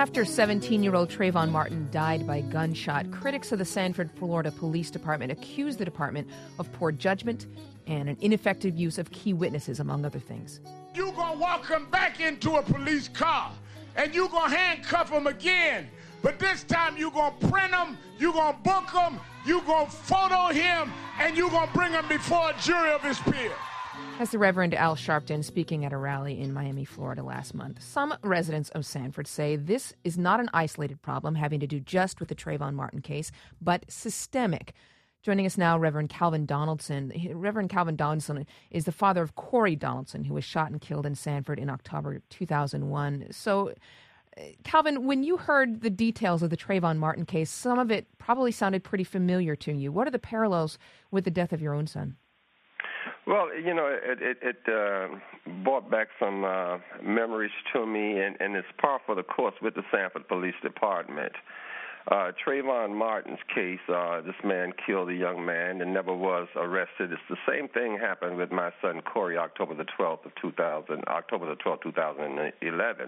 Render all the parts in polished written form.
After 17-year-old Trayvon Martin died by gunshot, critics of the Sanford, Florida Police Department accused the department of poor judgment and an ineffective use of key witnesses, among other things. You're going to walk him back into a police car, and you're going to handcuff him again. But this time you're going to print him, you're going to book him, you're going to photo him, and you're going to bring him before a jury of his peers. That's the Reverend Al Sharpton speaking at a rally in Miami, Florida last month. Some residents of Sanford say this is not an isolated problem having to do just with the Trayvon Martin case, but systemic. Joining us now, Reverend Calvin Donaldson. Reverend Calvin Donaldson is the father of Corey Donaldson, who was shot and killed in Sanford in October 2001. So, Calvin, when you heard the details of the Trayvon Martin case, some of it probably sounded pretty familiar to you. What are the parallels with the death of your own son? Well, you know, it brought back some memories to me, and it's par for the course with the Sanford Police Department. Trayvon Martin's case, this man killed a young man and never was arrested. It's the same thing happened with my son Corey, October the 12th, 2011.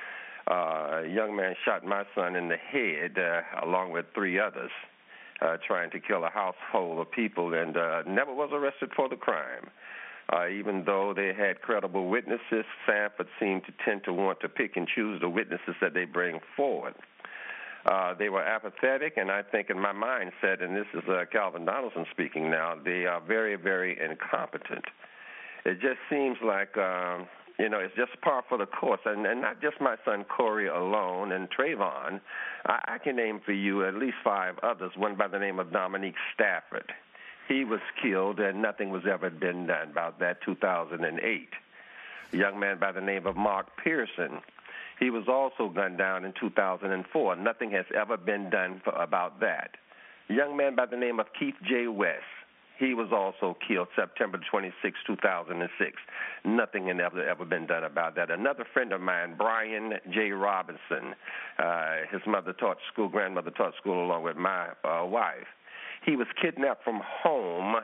A young man shot my son in the head along with three others. Trying to kill a household of people, and never was arrested for the crime. Even though they had credible witnesses, Sanford seemed to tend to want to pick and choose the witnesses that they bring forward. They were apathetic, and I think in my mindset, and this is Calvin Donaldson speaking now, they are very, very incompetent. It just seems like it's just par for the course, and not just my son Corey alone and Trayvon. I can name for you at least five others, one by the name of Dominique Stafford. He was killed, and nothing was ever been done about that, 2008. A young man by the name of Mark Pearson. He was also gunned down in 2004. Nothing has ever been done about that. A young man by the name of Keith J. West. He was also killed September 26, 2006. Nothing had ever been done about that. Another friend of mine, Brian J. Robinson, his grandmother taught school along with my wife. He was kidnapped from home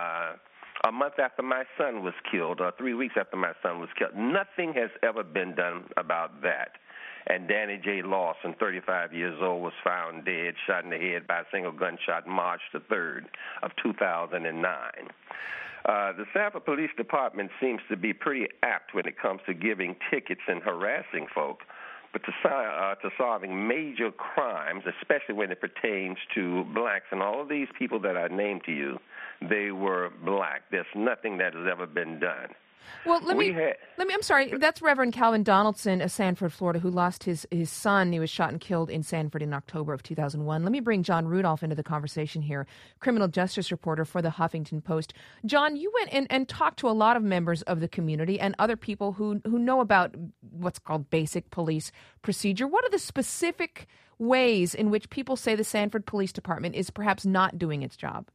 a month after my son was killed, or 3 weeks after my son was killed. Nothing has ever been done about that. And Danny J. Lawson, 35 years old, was found dead, shot in the head by a single gunshot March the 3rd of 2009. The Sanford Police Department seems to be pretty apt when it comes to giving tickets and harassing folk, but to solving major crimes, especially when it pertains to blacks, and all of these people that I named to you, they were black. There's nothing that has ever been done. Well, I'm sorry. That's Reverend Calvin Donaldson of Sanford, Florida, who lost his son. He was shot and killed in Sanford in October of 2001. Let me bring John Rudolph into the conversation here, criminal justice reporter for the Huffington Post. John, you went and talked to a lot of members of the community and other people who know about what's called basic police procedure. What are the specific ways in which people say the Sanford Police Department is perhaps not doing its job?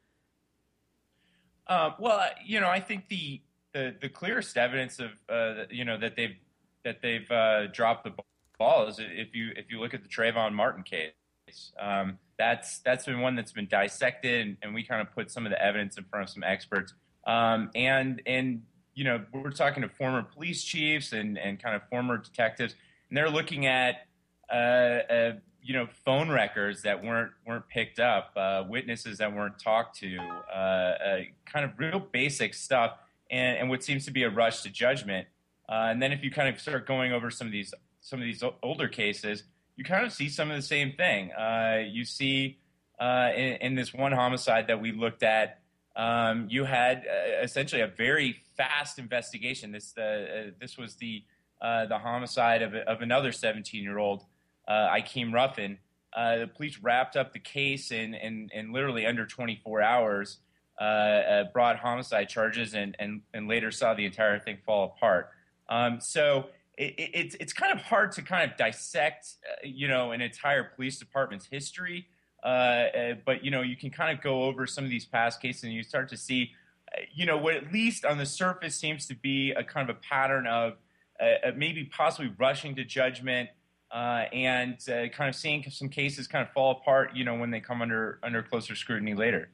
I think the clearest evidence of that they've dropped the ball is if you look at the Trayvon Martin case. That's been one that's been dissected, and we kind of put some of the evidence in front of some experts. We're talking to former police chiefs and kind of former detectives, and they're looking at phone records that weren't picked up, witnesses that weren't talked to, kind of real basic stuff. And what seems to be a rush to judgment, and then if you kind of start going over some of these older cases, you kind of see some of the same thing. You see in this one homicide that we looked at, you had essentially a very fast investigation. This was the homicide of another 17-year-old, Ikeem Ruffin. The police wrapped up the case in literally under 24 hours. Brought homicide charges and later saw the entire thing fall apart. So it's kind of hard to kind of dissect, an entire police department's history. But you can kind of go over some of these past cases and you start to see, what at least on the surface seems to be a kind of a pattern of maybe possibly rushing to judgment and kind of seeing some cases kind of fall apart, when they come under closer scrutiny later.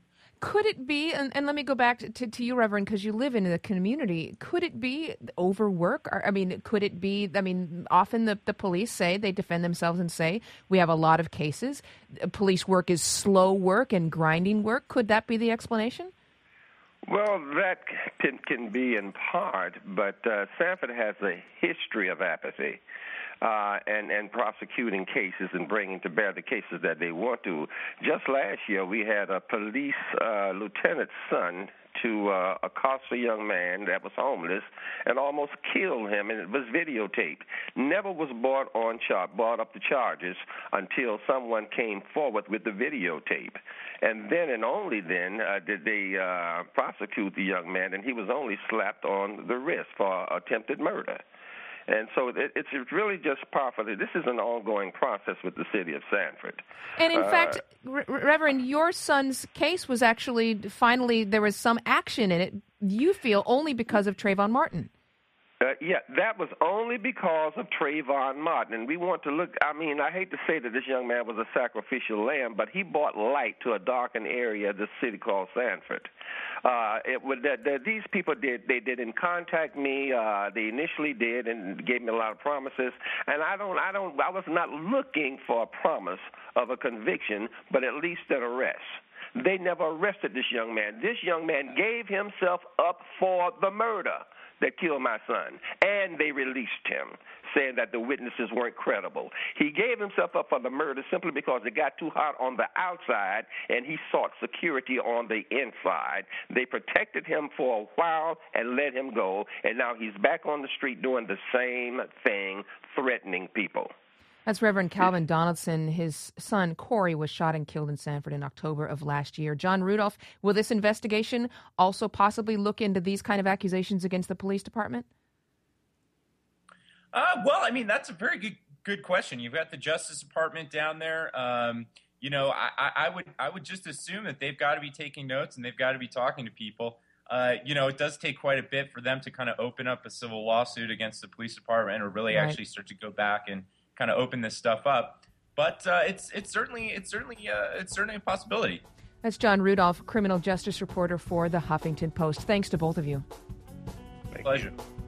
Could it be, and let me go back to you, Reverend, because you live in the community, could it be overwork? Could it be, often the police say, they defend themselves and say, we have a lot of cases. Police work is slow work and grinding work. Could that be the explanation? Well, that can be in part, but Sanford has a history of apathy. And prosecuting cases and bringing to bear the cases that they want to. Just last year, we had a police lieutenant's son to accost a young man that was homeless and almost killed him, and it was videotaped. Never was brought up the charges until someone came forward with the videotape. And then and only then did they prosecute the young man, and he was only slapped on the wrist for attempted murder. And so it's really just powerful. This is an ongoing process with the city of Sanford. And in fact, Reverend, your son's case was actually finally there was some action in it, you feel, only because of Trayvon Martin. Yeah, that was only because of Trayvon Martin. And we want to look, I hate to say that this young man was a sacrificial lamb, but he brought light to a darkened area of the city called Sanford. These people they didn't contact me. They initially did and gave me a lot of promises. And I was not looking for a promise of a conviction, but at least an arrest. They never arrested this young man. This young man gave himself up for the murder that killed my son, and they released him, saying that the witnesses weren't credible. He gave himself up for the murder simply because it got too hot on the outside, and he sought security on the inside. They protected him for a while and let him go, and now he's back on the street doing the same thing, threatening people. That's Reverend Calvin Donaldson. His son, Corey, was shot and killed in Sanford in October of last year. John Rudolph, will this investigation also possibly look into these kind of accusations against the police department? That's a very good question. You've got the Justice Department down there. I would just assume that they've got to be taking notes and they've got to be talking to people. It does take quite a bit for them to kind of open up a civil lawsuit against the police department or really actually start to go back and kind of open this stuff up, but it's certainly a possibility. That's John Rudolph, criminal justice reporter for the Huffington Post. Thanks to both of you. Thank Pleasure. you.